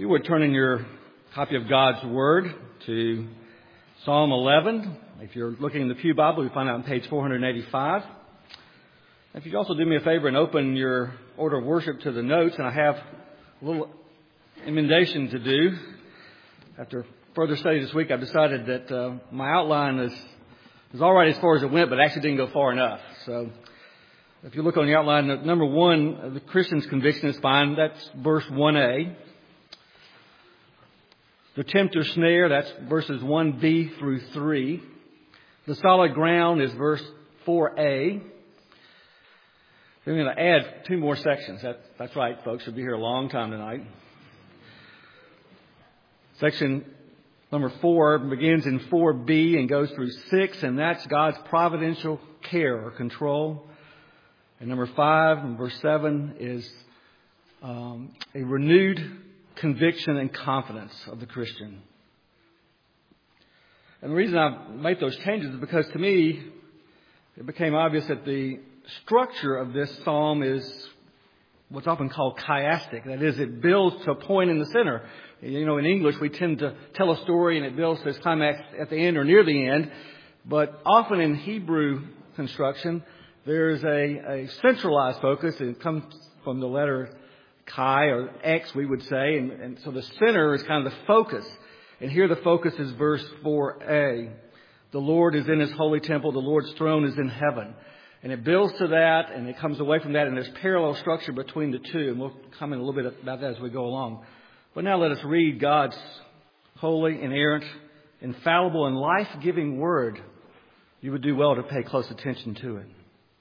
you would turn in your copy of God's Word to Psalm 11. If you're looking in the Pew Bible, you find it on page 485. If you'd also do me a favor and open your order of worship to the notes, and I have a little emendation to do. After further study this week, I've decided that my outline is all right as far as it went, but actually didn't go far enough. So if you look on the outline, number one, the Christian's conviction is fine. That's verse 1a. The tempter's snare, that's verses 1b through 3. The solid ground is verse 4a. We're going to add two more sections. That's right, folks. We'll be here a long time tonight. Section number 4 begins in 4b and goes through 6, and that's God's providential care or control. And number 5 and verse 7 is a renewed conviction and confidence of the Christian. And the reason I made those changes is because to me it became obvious that the structure of this psalm is what's often called chiastic. That is, it builds to a point in the center. You know, in English we tend to tell a story and it builds to its climax at the end or near the end. But often in Hebrew construction there's a centralized focus. It comes from the letter chi or X, we would say. And so the center is kind of the focus. And here the focus is verse 4a. The Lord is in His holy temple. The Lord's throne is in heaven. And it builds to that and it comes away from that. And there's parallel structure between the two. And we'll comment a little bit about that as we go along. But now let us read God's holy, inerrant, infallible, and life-giving word. You would do well to pay close attention to it.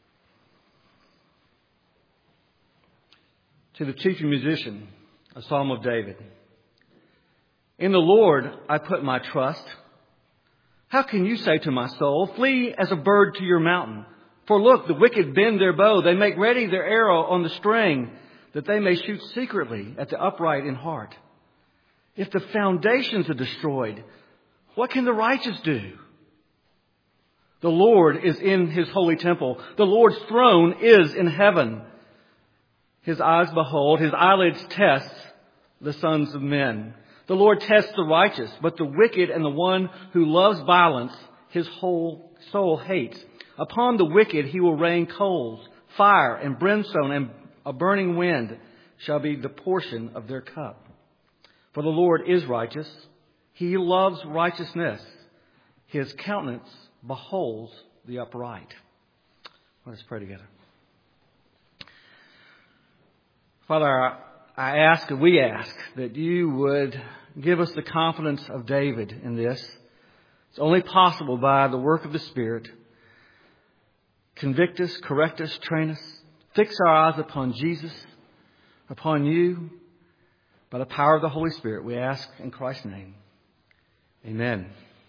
To the chief musician, a psalm of David. In the Lord I put my trust. How can you say to my soul, flee as a bird to your mountain? For look, the wicked bend their bow. They make ready their arrow on the string, that they may shoot secretly at the upright in heart. If the foundations are destroyed, what can the righteous do? The Lord is in His holy temple. The Lord's throne is in heaven. His eyes behold, His eyelids test the sons of men. The Lord tests the righteous, but the wicked and the one who loves violence, His whole soul hates. Upon the wicked He will rain coals, fire and brimstone, and a burning wind shall be the portion of their cup. For the Lord is righteous. He loves righteousness. His countenance beholds the upright. Let us pray together. Father, we ask that you would give us the confidence of David in this. It's only possible by the work of the Spirit. Convict us, correct us, train us. Fix our eyes upon Jesus, upon you. By the power of the Holy Spirit, we ask in Christ's name. Amen.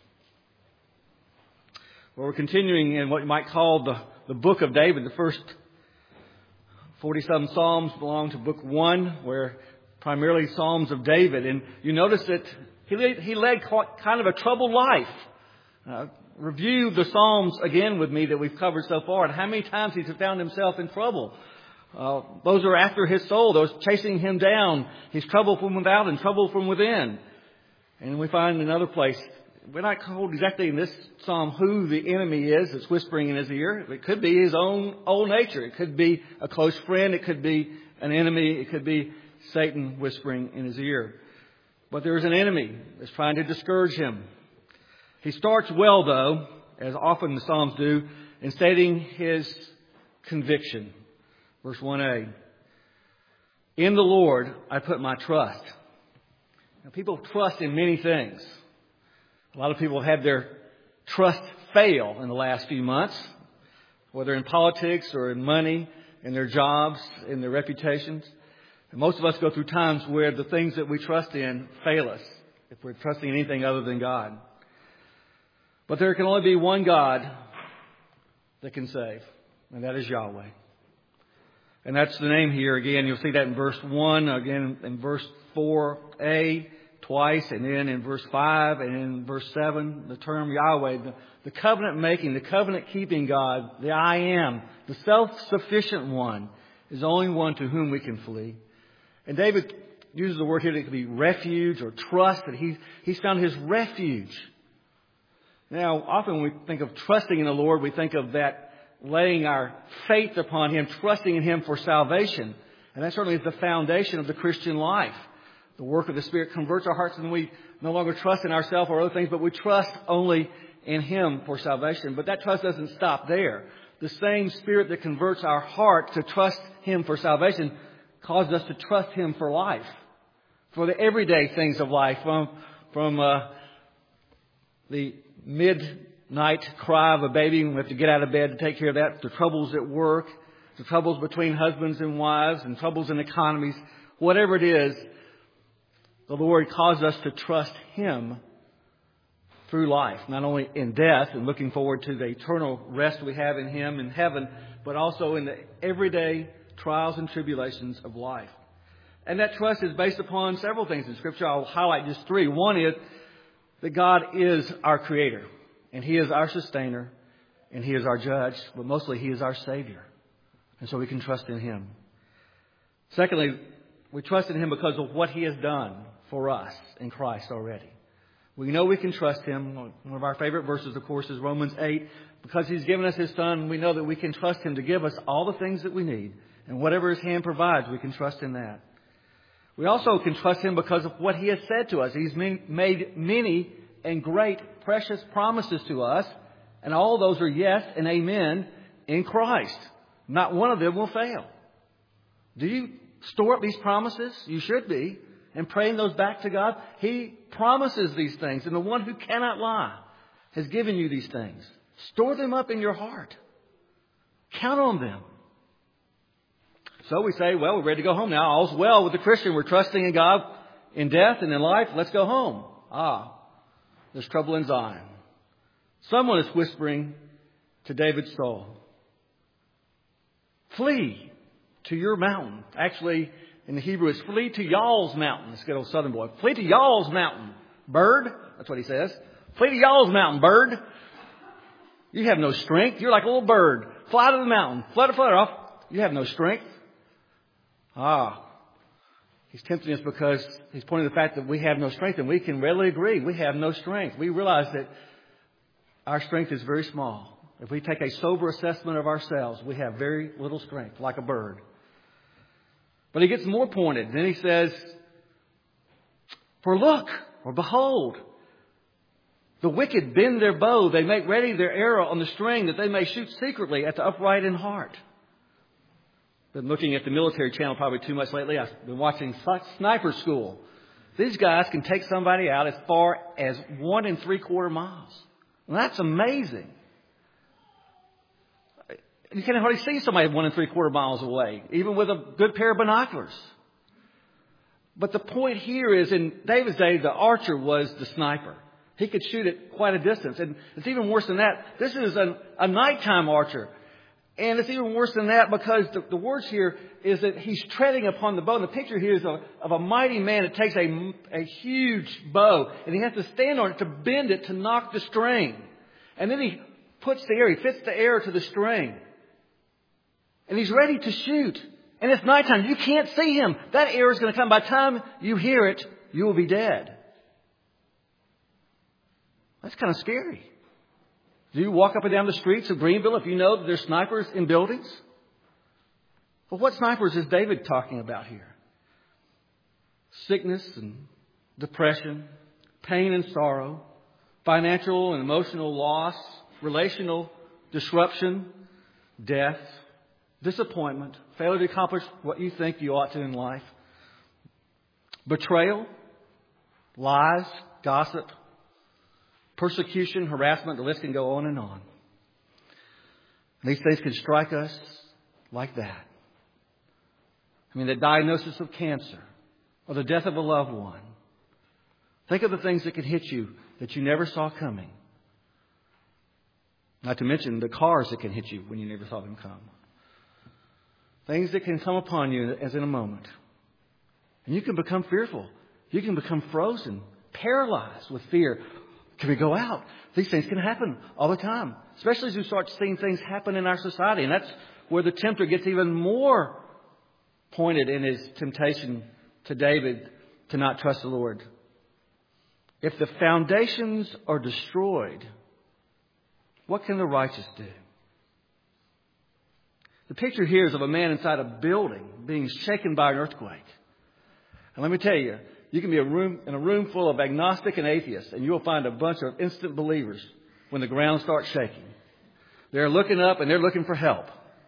Well, we're continuing in what you might call the book of David. The first 40-some Psalms belong to book 1, where primarily Psalms of David. And you notice that he led kind of a troubled life. Review the Psalms again with me that we've covered so far, and how many times he's found himself in trouble. Those are after his soul, those chasing him down. He's trouble from without and trouble from within. And we find another place. We're not told exactly in this psalm who the enemy is that's whispering in his ear. It could be his own old nature. It could be a close friend. It could be an enemy. It could be Satan whispering in his ear. But there is an enemy that's trying to discourage him. He starts well, though, as often the Psalms do, in stating his conviction. Verse 1a. In the Lord I put my trust. Now, people trust in many things. A lot of people have had their trust fail in the last few months, whether in politics or in money, in their jobs, in their reputations. And most of us go through times where the things that we trust in fail us, if we're trusting in anything other than God. But there can only be one God that can save, and that is Yahweh. And that's the name here. Again, you'll see that in verse 1, again in verse 4a twice, and then in verse 5 and in verse 7, the term Yahweh, the covenant-making, the covenant-keeping God, the I Am, the self-sufficient one, is the only one to whom we can flee. And David uses the word here that it could be refuge or trust, that he's found his refuge. Now, often when we think of trusting in the Lord, we think of that laying our faith upon Him, trusting in Him for salvation. And that certainly is the foundation of the Christian life. The work of the Spirit converts our hearts, and we no longer trust in ourselves or other things, but we trust only in Him for salvation. But that trust doesn't stop there. The same Spirit that converts our heart to trust Him for salvation causes us to trust Him for life, for the everyday things of life, from the midnight cry of a baby when we have to get out of bed to take care of that, the troubles at work, the troubles between husbands and wives, and troubles in economies, whatever it is, the Lord calls us to trust Him through life, not only in death and looking forward to the eternal rest we have in Him in heaven, but also in the everyday trials and tribulations of life. And that trust is based upon several things in Scripture. I'll highlight just three. One is that God is our Creator, and He is our Sustainer, and He is our Judge, but mostly He is our Savior. And so we can trust in Him. Secondly, we trust in Him because of what He has done for us in Christ already. We know we can trust Him. One of our favorite verses, of course, is Romans 8. Because He's given us His Son, we know that we can trust Him to give us all the things that we need. And whatever His hand provides, we can trust in that. We also can trust Him because of what He has said to us. He's made many and great precious promises to us. And all those are yes and amen in Christ. Not one of them will fail. Do you store up these promises? You should be. And praying those back to God. He promises these things. And the one who cannot lie has given you these things. Store them up in your heart. Count on them. So we say, well, we're ready to go home now. All's well with the Christian. We're trusting in God in death and in life. Let's go home. There's trouble in Zion. Someone is whispering to David's soul, flee to your mountain. Actually, in the Hebrew, it's flee to y'all's mountain. This good old southern boy. Flee to y'all's mountain, bird. That's what he says. Flee to y'all's mountain, bird. You have no strength. You're like a little bird. Fly to the mountain. Flutter off. You have no strength. He's tempting us because he's pointing to the fact that we have no strength, and we can readily agree. We have no strength. We realize that our strength is very small. If we take a sober assessment of ourselves, we have very little strength, like a bird. But he gets more pointed. Then he says, for look, or behold, the wicked bend their bow. They make ready their arrow on the string that they may shoot secretly at the upright in heart. Been looking at the military channel probably too much lately. I've been watching Sniper School. These guys can take somebody out as far as 1 3/4 miles. Well, that's amazing. You can't hardly see somebody 1 3/4 miles away, even with a good pair of binoculars. But the point here is, in David's day, the archer was the sniper. He could shoot at quite a distance. And it's even worse than that. This is a nighttime archer. And it's even worse than that because the words here is that he's treading upon the bow. And the picture here is of a mighty man that takes a huge bow, and he has to stand on it to bend it to knock the string. And then he fits the arrow to the string. And he's ready to shoot. And it's nighttime. You can't see him. That arrow is going to come. By the time you hear it, you will be dead. That's kind of scary. Do you walk up and down the streets of Greenville if you know that there's snipers in buildings? Well, what snipers is David talking about here? Sickness and depression, pain and sorrow, financial and emotional loss, relational disruption, death, disappointment, failure to accomplish what you think you ought to in life, betrayal, lies, gossip, persecution, harassment, the list can go on and on. These things can strike us like that. I mean, the diagnosis of cancer or the death of a loved one. Think of the things that can hit you that you never saw coming. Not to mention the cars that can hit you when you never saw them come. Things that can come upon you as in a moment. And you can become fearful. You can become frozen, paralyzed with fear. Can we go out? These things can happen all the time, especially as we start seeing things happen in our society. And that's where the tempter gets even more pointed in his temptation to David to not trust the Lord. If the foundations are destroyed, what can the righteous do? The picture here is of a man inside a building being shaken by an earthquake. And let me tell you, you can be in a room full of agnostic and atheists, and you will find a bunch of instant believers when the ground starts shaking. They're looking up and they're looking for help.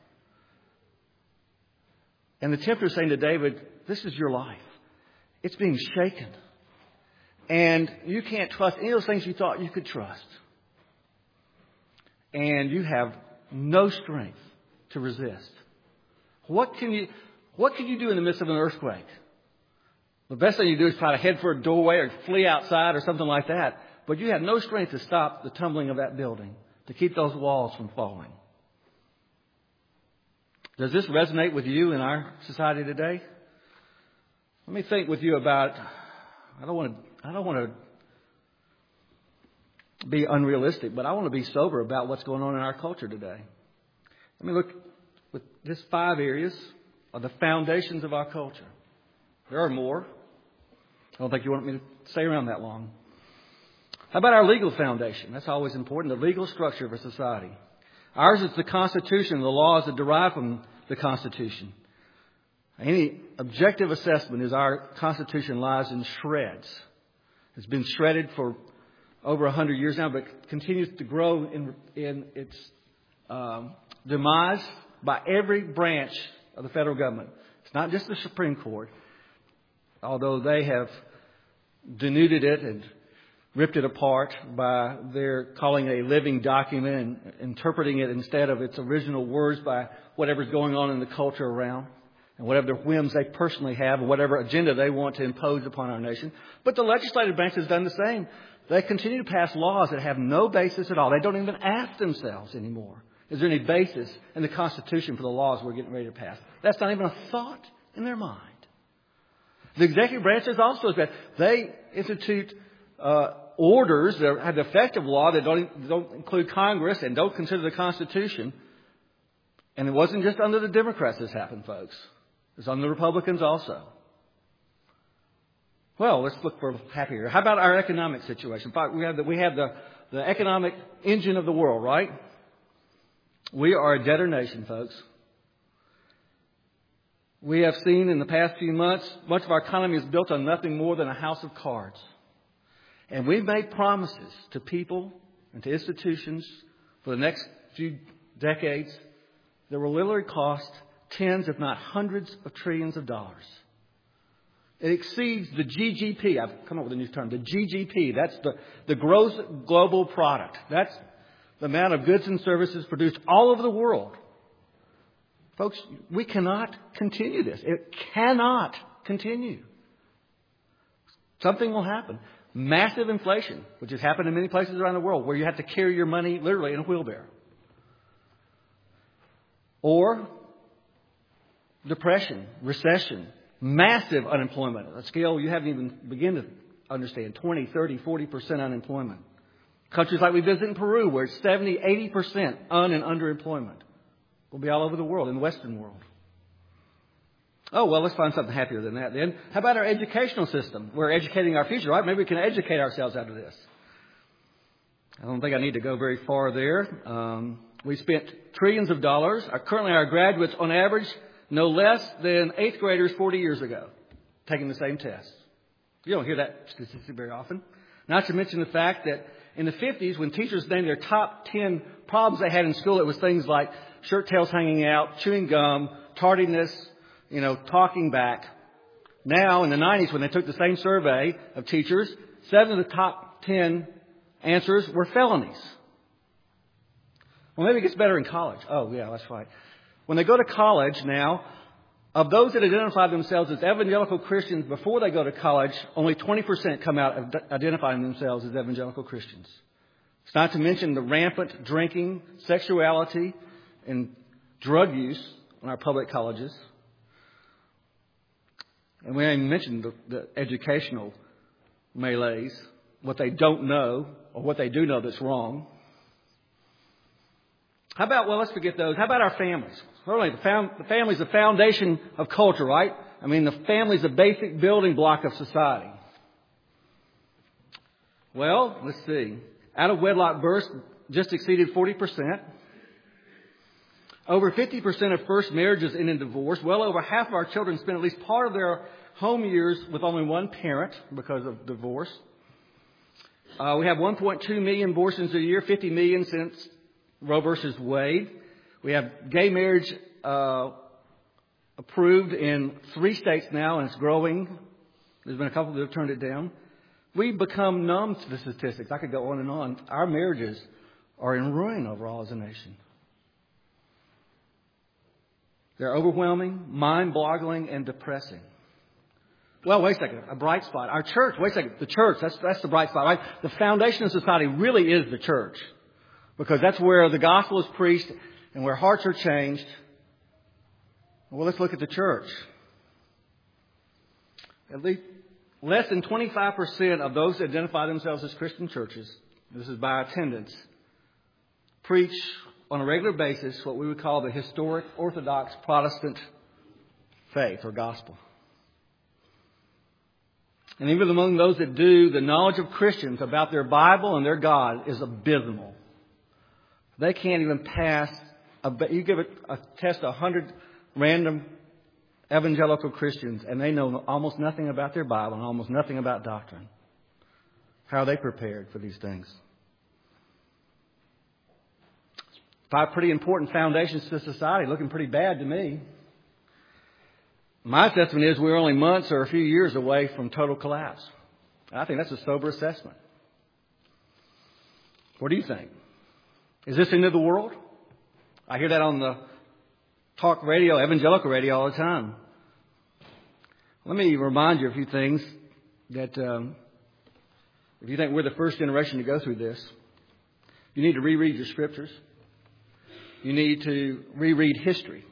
And the tempter is saying to David, this is your life. It's being shaken. And you can't trust any of those things you thought you could trust. And you have no strength to resist. What can you do in the midst of an earthquake? The best thing you do is try to head for a doorway or flee outside or something like that. But you have no strength to stop the tumbling of that building, to keep those walls from falling. Does this resonate with you in our society today? Let me think with you about, I don't want to be unrealistic, but I want to be sober about what's going on in our culture today. Let me look with just 5 areas of the foundations of our culture. There are more. I don't think you want me to stay around that long. How about our legal foundation? That's always important, the legal structure of a society. Ours is the Constitution, the laws that derive from the Constitution. Any objective assessment is our Constitution lies in shreds. It's been shredded for over 100 years now, but continues to grow in its demise by every branch of the federal government. It's not just the Supreme Court, although they have denuded it and ripped it apart by their calling it a living document and interpreting it instead of its original words by whatever's going on in the culture around and whatever whims they personally have and whatever agenda they want to impose upon our nation. But the legislative branch has done the same. They continue to pass laws that have no basis at all. They don't even ask themselves anymore, is there any basis in the Constitution for the laws we're getting ready to pass? That's not even a thought in their mind. The executive branch is also as bad. They institute orders that have the effect of law that don't include Congress and don't consider the Constitution. And it wasn't just under the Democrats this happened, folks. It was under the Republicans also. Well, let's look for happier. How about our economic situation? We have the economic engine of the world, right? We are a debtor nation, folks. We have seen in the past few months, much of our economy is built on nothing more than a house of cards. And we've made promises to people and to institutions for the next few decades that will literally cost tens, if not hundreds of trillions of dollars. It exceeds the GDP. I've come up with a new term. The GDP, that's the gross global product. That's the amount of goods and services produced all over the world. Folks, we cannot continue this. It cannot continue. Something will happen. Massive inflation, which has happened in many places around the world, where you have to carry your money literally in a wheelbarrow. Or depression, recession, massive unemployment, a scale you haven't even begun to understand, 20, 30, 40% unemployment. Countries like we visit in Peru, where it's 70, 80% and underemployment. Will be all over the world, in the Western world. Oh, well, let's find something happier than that then. How about our educational system? We're educating our future, right? Maybe we can educate ourselves out of this. I don't think I need to go very far there. We spent trillions of dollars. Currently, our graduates, on average, no less than 8th graders 40 years ago, taking the same test. You don't hear that statistic very often. Not to mention the fact that in the 50s, when teachers named their top 10 problems they had in school, it was things like shirt tails hanging out, chewing gum, tardiness, talking back. Now, in the 90s, when they took the same survey of teachers, 7 of the top 10 answers were felonies. Well, maybe it gets better in college. Oh, yeah, that's right. When they go to college now, of those that identify themselves as evangelical Christians before they go to college, only 20% come out identifying themselves as evangelical Christians. It's not to mention the rampant drinking, sexuality, and drug use in our public colleges. And we haven't mentioned the educational melees, what they don't know or what they do know that's wrong. Let's forget those. How about our families? Certainly, the family is the foundation of culture, right? I mean, the family is the basic building block of society. Well, let's see. Out of wedlock births just exceeded 40%. Over 50% of first marriages end in divorce. Well over half of our children spend at least part of their home years with only one parent because of divorce. We have 1.2 million abortions a year, 50 million since Roe versus Wade. We have gay marriage approved in 3 states now, and it's growing. There's been a couple that have turned it down. We've become numb to the statistics. I could go on and on. Our marriages are in ruin overall as a nation. They're overwhelming, mind-boggling, and depressing. Well, wait a second. A bright spot. Our church. Wait a second. The church. That's the bright spot, right? The foundation of society really is the church, because that's where the gospel is preached and where hearts are changed. Well, let's look at the church. At least less than 25% of those that identify themselves as Christian churches, this is by attendance, preach on a regular basis what we would call the historic Orthodox Protestant faith or gospel. And even among those that do, the knowledge of Christians about their Bible and their God is abysmal. They can't even pass. You give a test to 100 random evangelical Christians, and they know almost nothing about their Bible and almost nothing about doctrine. How are they prepared for these things? 5 pretty important foundations to society, looking pretty bad to me. My assessment is we're only months or a few years away from total collapse. I think that's a sober assessment. What do you think? Is this the end of the world? I hear that on the talk radio, evangelical radio all the time. Let me remind you of a few things that if you think we're the first generation to go through this, you need to reread your scriptures. You need to reread history.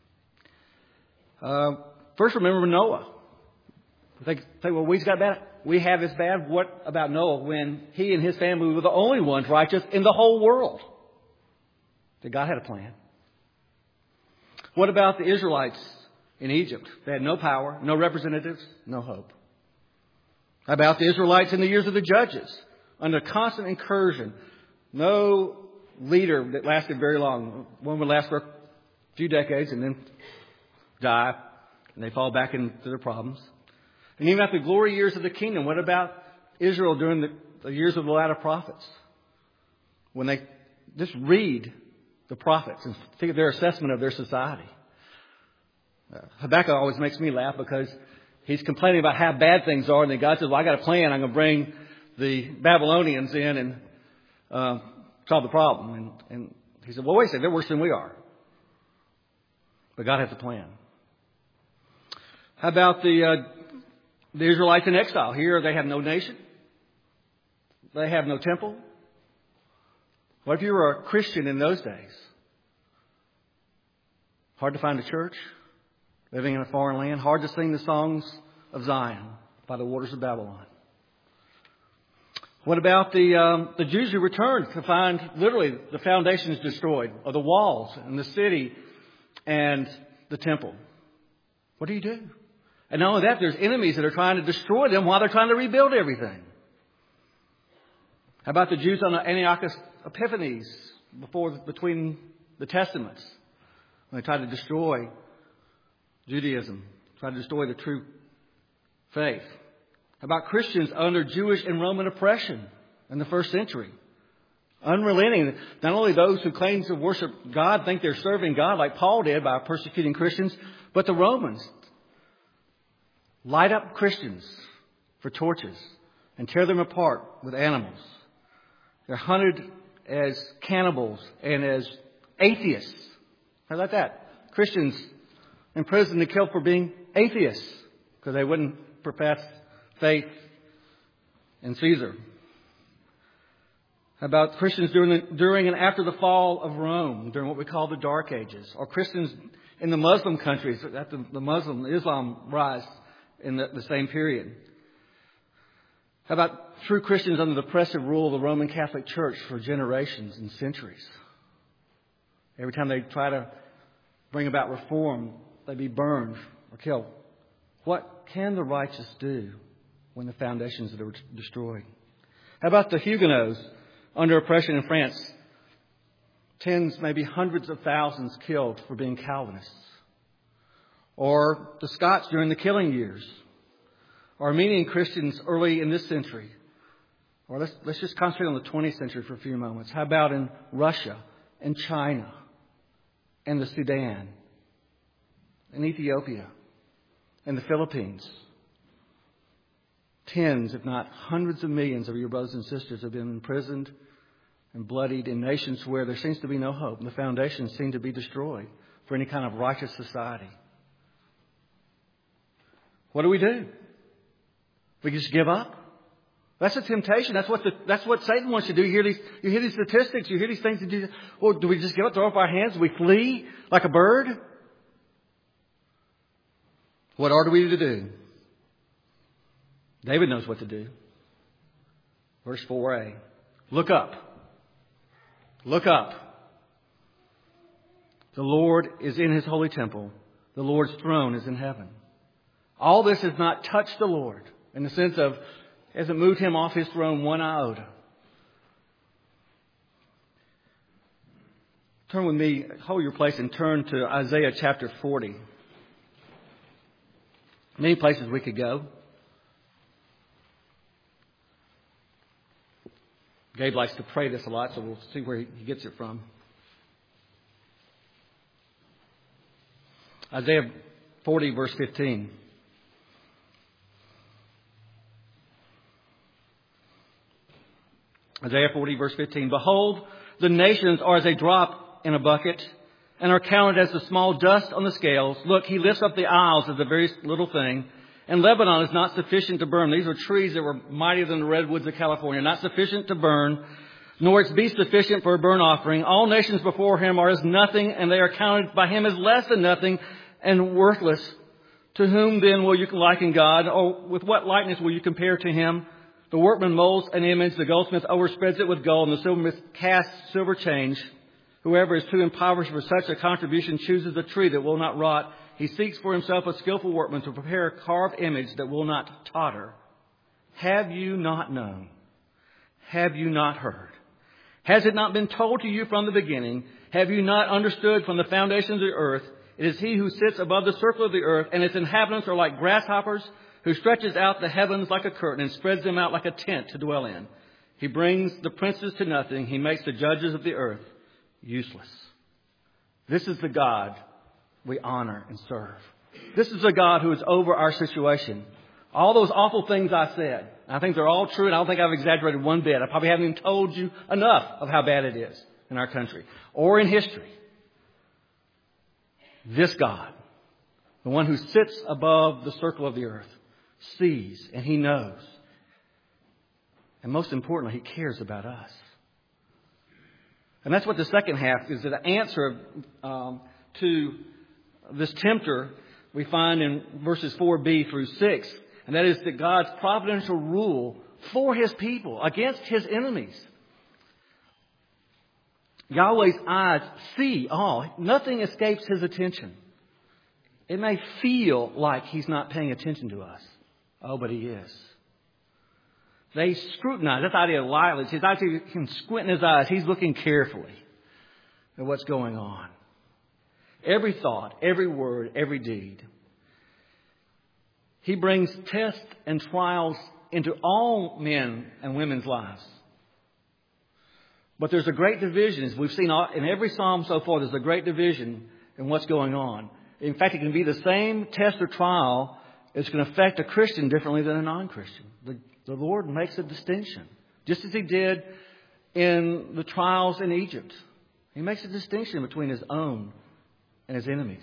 First, remember Noah. Think, well, we have as bad. What about Noah when he and his family were the only ones righteous in the whole world? That God had a plan. What about the Israelites in Egypt? They had no power, no representatives, no hope. How about the Israelites in the years of the Judges? Under constant incursion, no leader that lasted very long. One would last for a few decades and then die, and they fall back into their problems. And even after the glory years of the kingdom, what about Israel during the years of the latter prophets? When they just read the prophets and think of their assessment of their society. Habakkuk always makes me laugh because he's complaining about how bad things are, and then God says, well, I got a plan. I'm going to bring the Babylonians in and solve the problem. And he said, well, wait a second, they're worse than we are. But God has a plan. How about the Israelites in exile? Here they have no nation. They have no temple. What if you were a Christian in those days? Hard to find a church, living in a foreign land. Hard to sing the songs of Zion by the waters of Babylon. What about the Jews who returned to find literally the foundations destroyed of the walls and the city and the temple? What do you do? And not only that, there's enemies that are trying to destroy them while they're trying to rebuild everything. How about the Jews on the Antiochus Epiphanes between the Testaments? When they tried to destroy Judaism, tried to destroy the true faith. How about Christians under Jewish and Roman oppression in the first century? Unrelenting. Not only those who claim to worship God think they're serving God like Paul did by persecuting Christians, but the Romans light up Christians for torches and tear them apart with animals. They're hunted as cannibals and as atheists. How about that? Christians imprisoned and killed for being atheists because they wouldn't profess faith in Caesar. How about Christians during and after the fall of Rome, during what we call the Dark Ages, or Christians in the Muslim countries after the Islam rise in the same period? How about true Christians under the oppressive rule of the Roman Catholic Church for generations and centuries? Every time they try to bring about reform, they'd be burned or killed What can the righteous do when the foundations are destroyed? How about the Huguenots under oppression in France? Tens, maybe hundreds of thousands killed for being Calvinists. Or the Scots during the killing years. Armenian Christians early in this century. Or let's just concentrate on the 20th century for a few moments. How about in Russia and China and the Sudan and Ethiopia and the Philippines? Tens, if not hundreds of millions of your brothers and sisters have been imprisoned and bloodied in nations where there seems to be no hope. And the foundations seem to be destroyed for any kind of righteous society. What do? We just give up? That's a temptation. That's what Satan wants you to do. You hear these statistics. You hear these things. Well, do we just give up, throw up our hands? Do we flee like a bird? What are we to do? David knows what to do. Verse 4a. Look up. Look up. The Lord is in His holy temple. The Lord's throne is in heaven. All this has not touched the Lord in the sense of hasn't moved Him off His throne one iota. Turn with me, hold your place and turn to Isaiah chapter 40. Many places we could go. Gabe likes to pray this a lot, so we'll see where he gets it from. Isaiah 40, verse 15. Isaiah 40, verse 15. Behold, the nations are as a drop in a bucket, and are counted as the small dust on the scales. Look, He lifts up the isles as a very little thing, and Lebanon is not sufficient to burn. These are trees that were mightier than the redwoods of California, not sufficient to burn, nor its beast sufficient for a burnt offering. All nations before Him are as nothing, and they are counted by Him as less than nothing and worthless. To whom then will you liken God? Or with what likeness will you compare to Him? The workman molds an image, the goldsmith overspreads it with gold, and the silversmith casts silver change. Whoever is too impoverished for such a contribution chooses a tree that will not rot. He seeks for himself a skillful workman to prepare a carved image that will not totter. Have you not known? Have you not heard? Has it not been told to you from the beginning? Have you not understood from the foundations of the earth? It is He who sits above the circle of the earth, and its inhabitants are like grasshoppers, who stretches out the heavens like a curtain and spreads them out like a tent to dwell in. He brings the princes to nothing. He makes the judges of the earth useless. This is the God we honor and serve. This is the God who is over our situation. All those awful things I said, I think they're all true, and I don't think I've exaggerated one bit. I probably haven't even told you enough of how bad it is in our country or in history. This God, the one who sits above the circle of the earth, sees and He knows. And most importantly, He cares about us. And that's what the second half is, the answer to this tempter we find in verses 4b through 6. And that is that God's providential rule for His people against His enemies. Yahweh's eyes see all. Nothing escapes His attention. It may feel like He's not paying attention to us. Oh, but He is. They scrutinize. That's the idea of lightly. He's actually squinting his eyes. He's looking carefully at what's going on. Every thought, every word, every deed. He brings tests and trials into all men and women's lives. But there's a great division. As we've seen in every psalm so far, there's a great division in what's going on. In fact, it can be the same test or trial. It's going to affect a Christian differently than a non-Christian. The Lord makes a distinction. Just as He did in the trials in Egypt. He makes a distinction between His own and His enemies.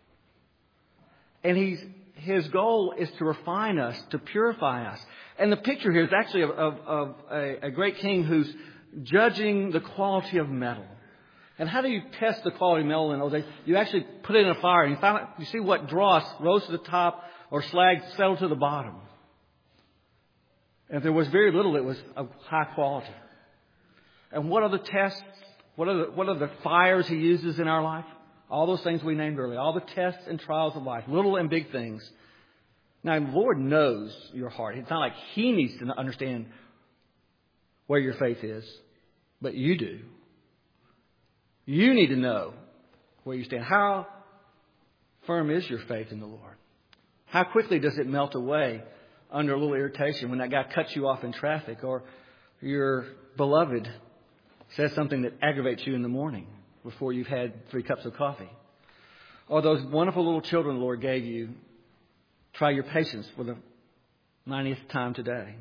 And His goal is to refine us, to purify us. And the picture here is actually of a great king who's judging the quality of metal. And how do you test the quality of metal in those days? You actually put it in a fire and you see what dross rose to the top or slag settled to the bottom. And if there was very little, it was of high quality. And what are the tests? What are the fires He uses in our life? All those things we named earlier. All the tests and trials of life, little and big things. Now, the Lord knows your heart. It's not like He needs to understand where your faith is, but you do. You need to know where you stand. How firm is your faith in the Lord? How quickly does it melt away under a little irritation when that guy cuts you off in traffic, or your beloved says something that aggravates you in the morning before you've had 3 cups of coffee? Or those wonderful little children the Lord gave you, try your patience for the 90th time today.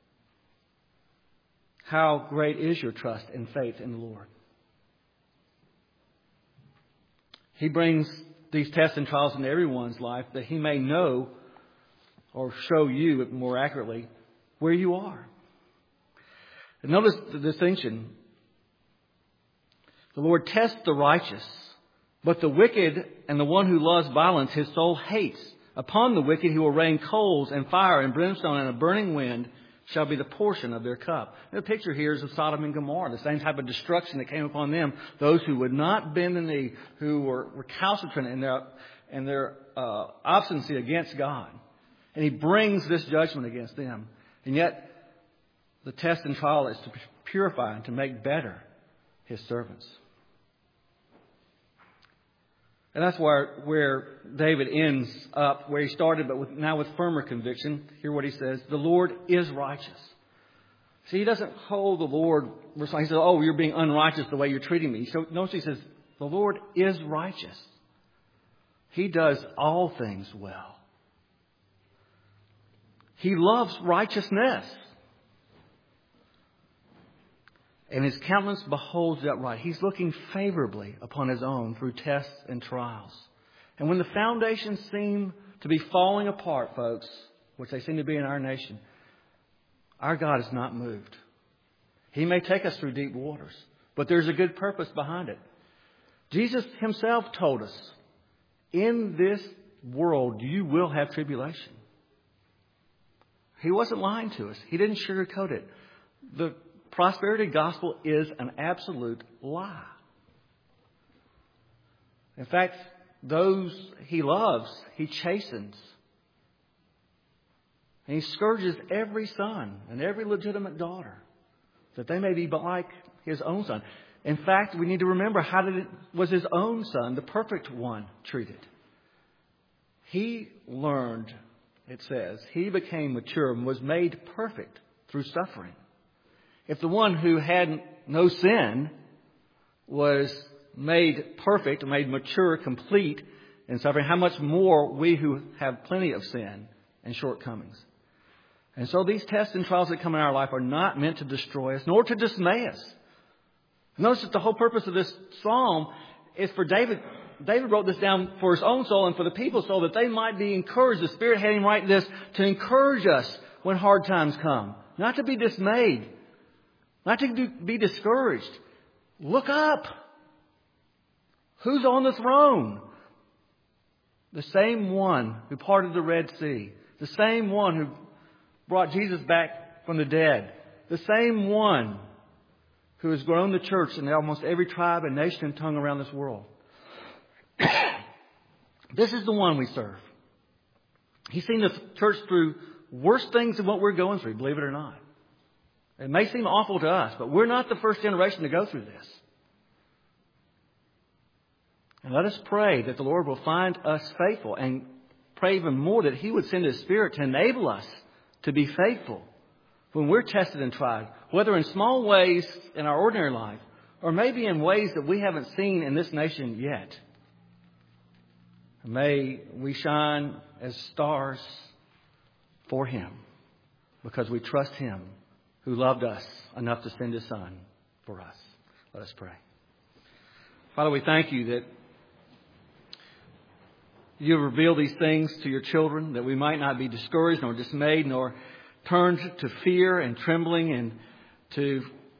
How great is your trust and faith in the Lord? He brings these tests and trials into everyone's life that He may know or show you more accurately where you are. And notice the distinction. The Lord tests the righteous, but the wicked and the one who loves violence His soul hates. Upon the wicked He will rain coals and fire and brimstone, and a burning wind shall be the portion of their cup. The picture here is of Sodom and Gomorrah, the same type of destruction that came upon them. Those who would not bend the knee, who were recalcitrant in their obstinacy against God. And He brings this judgment against them. And yet, the test and trial is to purify and to make better His servants. And that's where David ends up, where he started, but now with firmer conviction. Hear what he says. The Lord is righteous. See, he doesn't hold the Lord. He says, oh, you're being unrighteous the way you're treating me. So notice he says, the Lord is righteous. He does all things well. He loves righteousness. And His countenance beholds the upright. He's looking favorably upon His own through tests and trials. And when the foundations seem to be falling apart, folks, which they seem to be in our nation, our God is not moved. He may take us through deep waters, but there's a good purpose behind it. Jesus Himself told us, in this world you will have tribulation. He wasn't lying to us. He didn't sugarcoat it. The prosperity gospel is an absolute lie. In fact, those He loves, He chastens. And He scourges every son and every legitimate daughter, that they may be like His own Son. In fact, we need to remember was His own Son, the perfect one, treated. He learned, it says, He became mature and was made perfect through suffering. If the one who had no sin was made perfect, made mature, complete in suffering, how much more we who have plenty of sin and shortcomings. And so these tests and trials that come in our life are not meant to destroy us, nor to dismay us. Notice that the whole purpose of this psalm is for David. David wrote this down for his own soul and for the people's soul, that they might be encouraged. The Spirit had him write this to encourage us when hard times come. Not to be dismayed. Not to be discouraged. Look up. Who's on the throne? The same one who parted the Red Sea. The same one who brought Jesus back from the dead. The same one who has grown the church in almost every tribe and nation and tongue around this world. This is the one we serve. He's seen the church through worse things than what we're going through, believe it or not. It may seem awful to us, but we're not the first generation to go through this. And let us pray that the Lord will find us faithful, and pray even more that He would send His Spirit to enable us to be faithful when we're tested and tried, whether in small ways in our ordinary life or maybe in ways that we haven't seen in this nation yet. May we shine as stars for Him because we trust Him who loved us enough to send His Son for us. Let us pray. Father, we thank You that You reveal these things to Your children, that we might not be discouraged nor dismayed nor turned to fear and trembling and to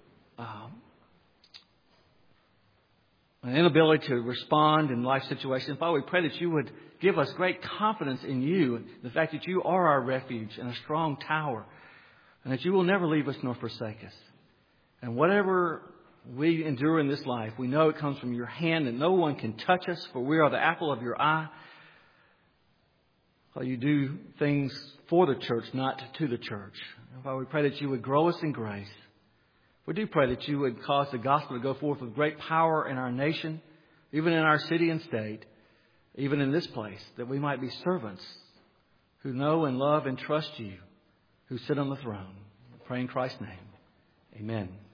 an inability to respond in life situations. Father, we pray that You would give us great confidence in You, the fact that You are our refuge and a strong tower, and that You will never leave us nor forsake us. And whatever we endure in this life, we know it comes from Your hand, and no one can touch us, for we are the apple of Your eye. Father, you do things for the church, not to the church. Father, we pray that you would grow us in grace. We do pray that you would cause the gospel to go forth with great power in our nation, even in our city and state, even in this place, that we might be servants who know and love and trust you, who sit on the throne. I pray in Christ's name. Amen.